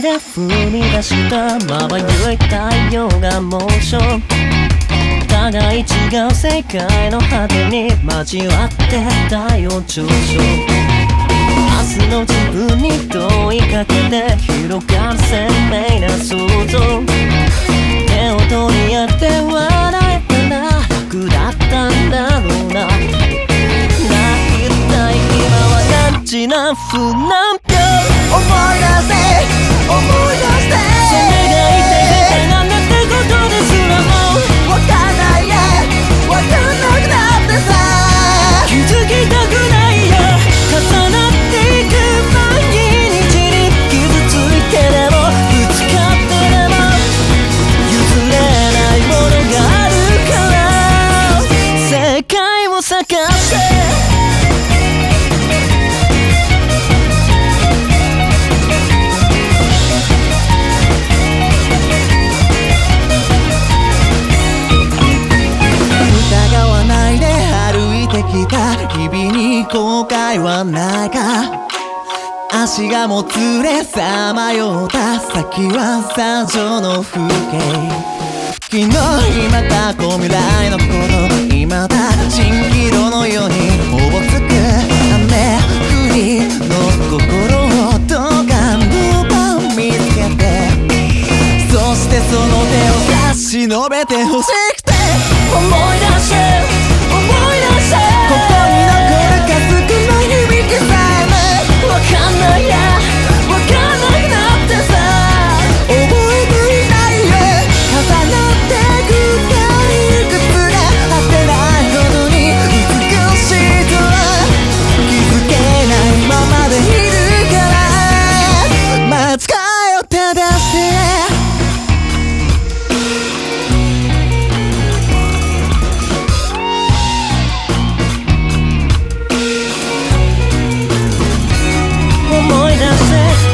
で踏み出したまばゆい太陽がモーション、互い違う世界の果てに交わって太陽上昇、明日の自分に問いかけて広がる鮮明な想像、手を取り合って笑えたら楽だったんだろうな、一体今は何時何分何秒、 思い出せ思い出して、 それが一体絶対なんだってことですらもわかんないやわかんなくなってさ、 気づきたくないよ、重なっていく毎日に傷ついてでもぶつかってでも譲れないものがあるから世界を探して日々に後悔はないか、足がもつれさまよった先は山上の風景、昨日今過去未来のこと未だ蜃気楼のようにおぼつく雨降りの心をどかんどか見つけて、そしてその手を差し伸べてほしくて、 思い出せ思い出せ、 ここに残るか少ない響きさえもわかんないやわかんなくなってさ、 覚えていないよ、重なってく退屈が果てないほどに美しいとは気づけないままでいるから、間違いを正して、 思い出せ